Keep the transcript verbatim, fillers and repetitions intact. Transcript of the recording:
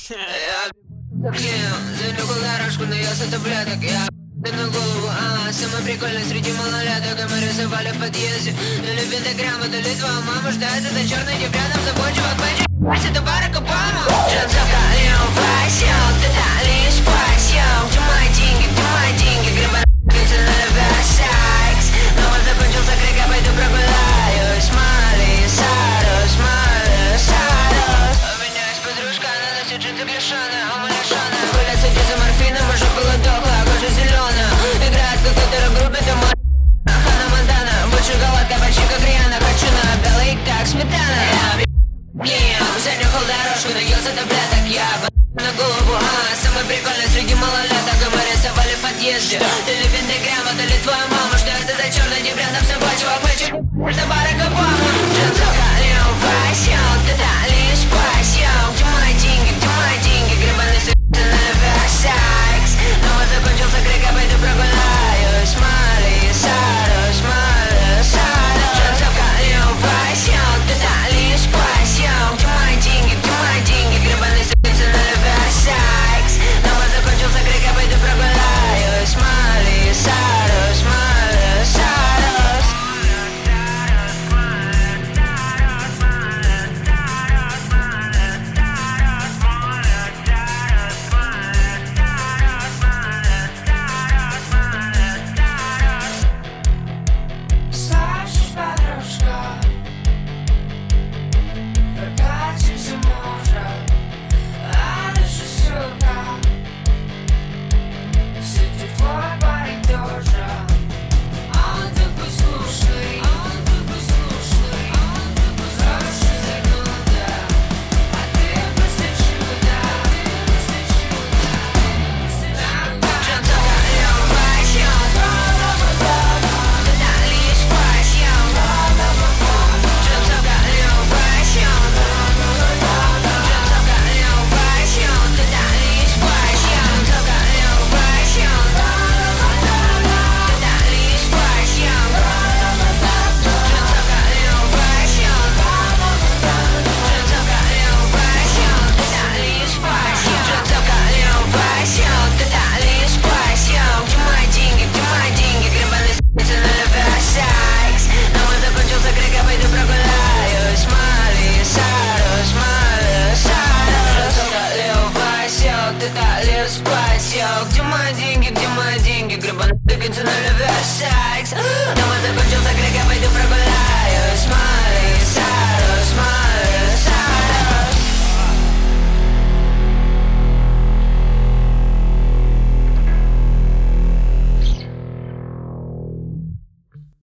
Я занюхал дорожку, но я с таблеток. Я на голову, а самый прикольный среди малолеток. И мы рисовали в подъезде. То ли пентаграмма, то ли твоя мама ждает за черный тип рядом с тобой, чувак, пойди. Это Барак Обама. Джанцовка, Лео Пасел, ты дали спасел. Где мои деньги, где мои деньги? Гребаный на Версакс. Но он закончился крик, я пойду прогуляюсь. Мали, Сарус, Мали, Сарус. У меня есть подружка, она носит джинсы грешаны, а мы лишаны. Гулять с этим морфином, уже было дохло, кожа зеленая. Играет в какой-то рок-группе, там Ханна Монтана. Вот шоколадка почти как Риана. Хочу на белый, как сметана. Я занюхал дорожку, наелся таблеток. Я на голову, а самый прикольный среди малолеток. И мы рисовали в подъезде. То ли пентаграмма, то ли твоя мама. Что это за черный тип рядом с собой, чувак, мальчик? Это Барак Обама. Джанцовка, Лео Пасел, ты дали спасел. Где мои деньги, где мои деньги? Гребаный на Версакс. Но вот закончился крик, я пойду прогуляюсь. Мали, Сарус, Мали, Сарус. Джанцовка, Лео Пасел, ты дали спасел. Где мои деньги, где мои деньги? Гребаный на Версакс. Но вот закончился крик, я пойду прогуляюсь. Мали, Сарус, Мали, Сарус. Слышишь, подружка, прокатимся, может, а дальше сука. Сидит твой парень тоже, а он такой слушный, а он такой слушный, а он такой хороший зануда. А ты просто чудо, ты просто чудо, ты просто чудо. Джанцовка, Лео Пасел, ты дали спасел. Джанцовка, Лео Пасел, Джанцовка, Лео Пасел, ты дали спасел. Джанцовка, Лео Пасел, ты дали спасел. Джанцовка, Лео Пасел, Джанцовка, Лео Пасел, ты дали спасел. Джанцовка, Лео Пасел, ты дали спасел. Где мои деньги, где мои деньги? Гребаный на Версакс. Но вот закончился крик, я пойду прогуляюсь. Мали, Сарус, Мали, Сарус. Джанцовка, Лео Пасел, ты дали спасел. Где мои деньги, где мои деньги? Гребаный на Версакс.